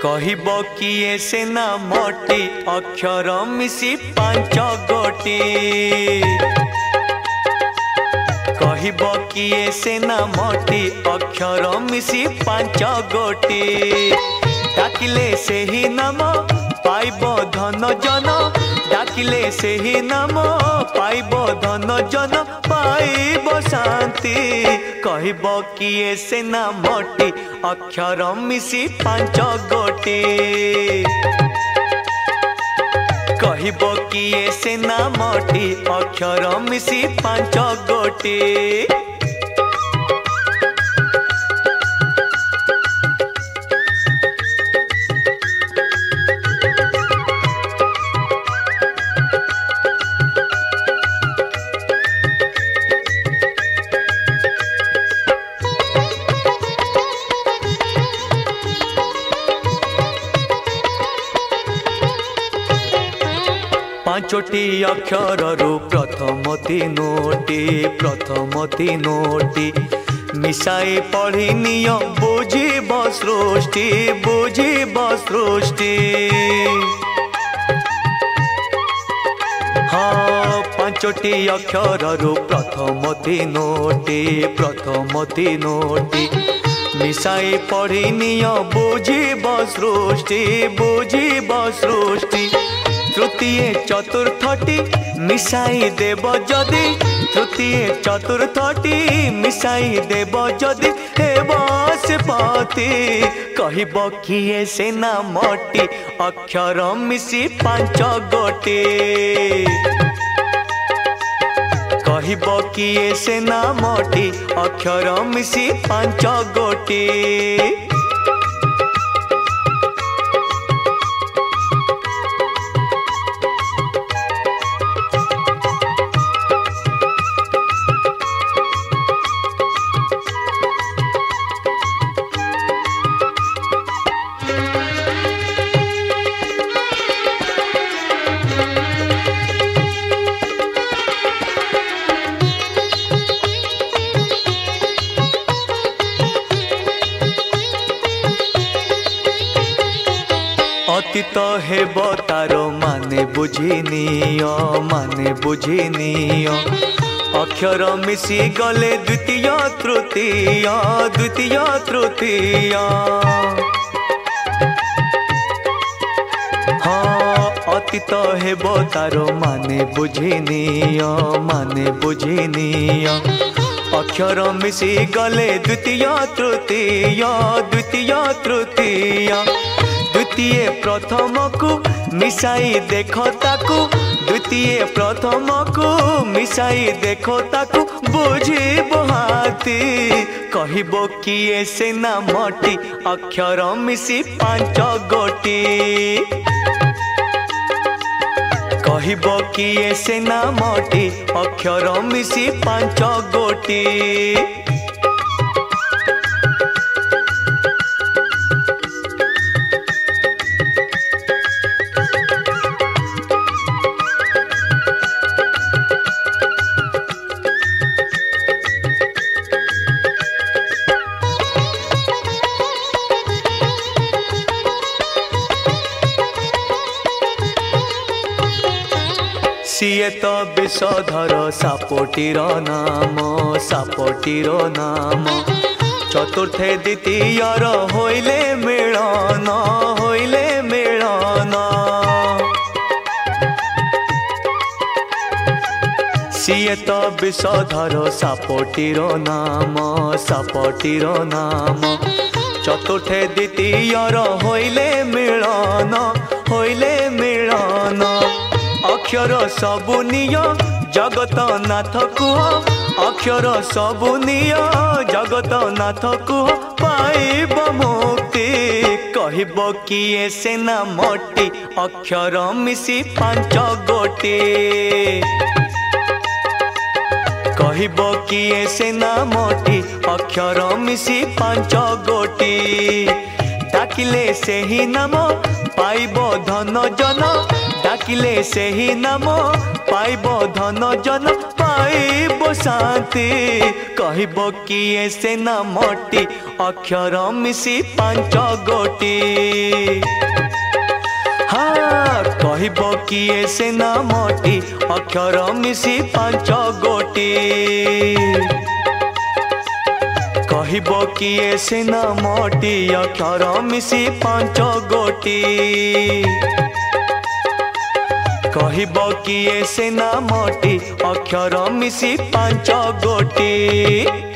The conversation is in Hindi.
कहिब किए से नामटी अक्षर मिसी पांच गोटी। कहिब किए से नामटी अक्षर मिसी पांच गोटी। डाकिले से ही नाम पाइब धन जन। डाकिले से ही नाम पाइब धन जन पाइब शांति। कहिब किए से नामटी अक्षर मिसी पांच गोटी। कहिब किए से नामटी अक्षर मिसी पांच गोटी। पांचटी अक्षर प्रथम तीनोटी मिसाई पढ़ी निय बुझीब सृष्टि। हाँ पांचटी अक्षर प्रथम तीनोटी मिसाई पढ़ी निय बुझीब सृष्टि। तृतीय चतुर्थटी मिसाई देव जदि। तृतीय चतुर्थटी मिसाई देव जदि हेब से पति। कहिब किए से नामटी अक्षर मिसी पांच गोटी। कहिब किए से नामटी अक्षर मिसी पांच गोटी। अतीत हेब तार माने बुझिनिय अक्षर मिसी गले द्वितीय तृतीय। हाँ अतीत हेब तार माने बुझिनिय अक्षर मिसी गले द्वितीय तृतीय। द्वितीय प्रथम को मिसाई देखो ताकू। द्वितीय प्रथम को मिसाई देखो ताकू बुझीब हाथी। कहिब किए से नामटी अक्षर मिसी पांच गोटी। कहिब किए से नामटी अक्षर मिसी पांच गोटी। सिए तो विषधर सापटीर नाम चतुर्थे द्वितीयर होइले मिलन। सिए तो विषधर सापटीर नाम चतुर्थे द्वितीयर होइले मिलन। अक्षर सबुनिय जगत नाथ कुह। अक्षर सबुनिय जगत नाथ कुह पाइब मुक्ति। कहिब किए से नामटी अक्षर मिसी पांच गोटी। कहिब किए से नामटी अक्षर मिसी पांच गोटी। डाकिले से ही नाम पाइब धन जन। डाकिले से ही नाम पाइब धन जन। पाइब शांति कहब किए से नामटी अक्षर मिसी पांच गोटी हाँ कहब किए से नामटी अक्षर मिसी पांच गोटी कहब किए से नामटी अक्षर मिसी पांच गोटी कहब किए से नामटी अक्षर मिसी पांच गोटी।